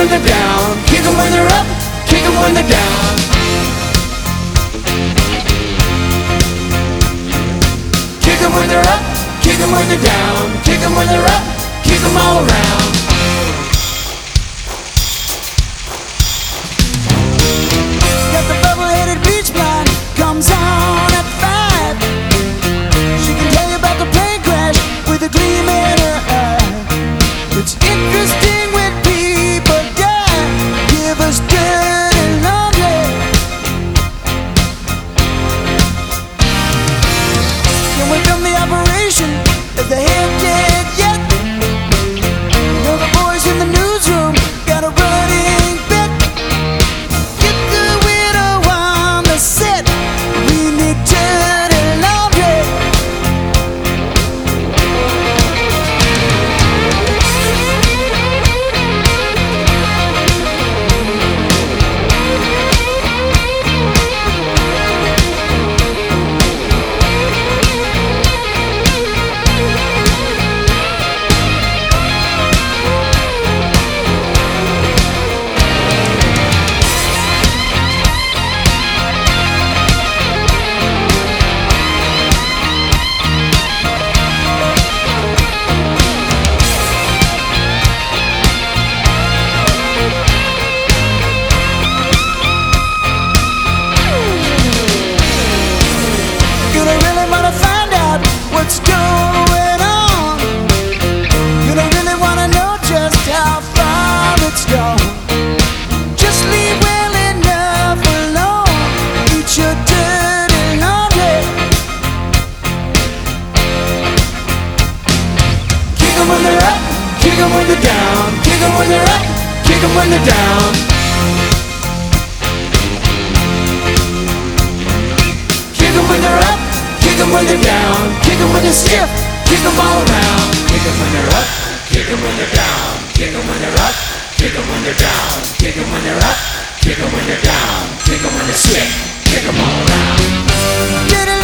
when they're down, kick 'em when they're up, kick 'em when they're down. Kick 'em when they're up, kick 'em when they're down, kick 'em when they're up, kick 'em all around. Got the bubble-headed beach blonde, comes on at 5. She can tell you about the plane crash with a gleam in her eye. It's interesting when people die, give us dirty laundry. Can we film the operation if they ain't dead yet? You know the boys in the newsroom got a running bet. Get the widow on the set, we need dirty laundry. You don't really wanna find out what's going on. You don't really wanna know just how far it's gone. Just leave well enough alone. Eat your dirty laundry. Kick 'em when they're up, kick 'em when they're down, kick 'em when they're up, kick 'em when they're down. Kick 'em when they're up, kick 'em when they're down, kick 'em when they're stiff, kick 'em all around. Kick 'em when they're up, kick 'em when they're down, kick 'em when they're up, kick 'em when they're down, kick 'em when they're up, kick 'em when they're down, kick 'em when they're stiff, kick 'em all around. Dirty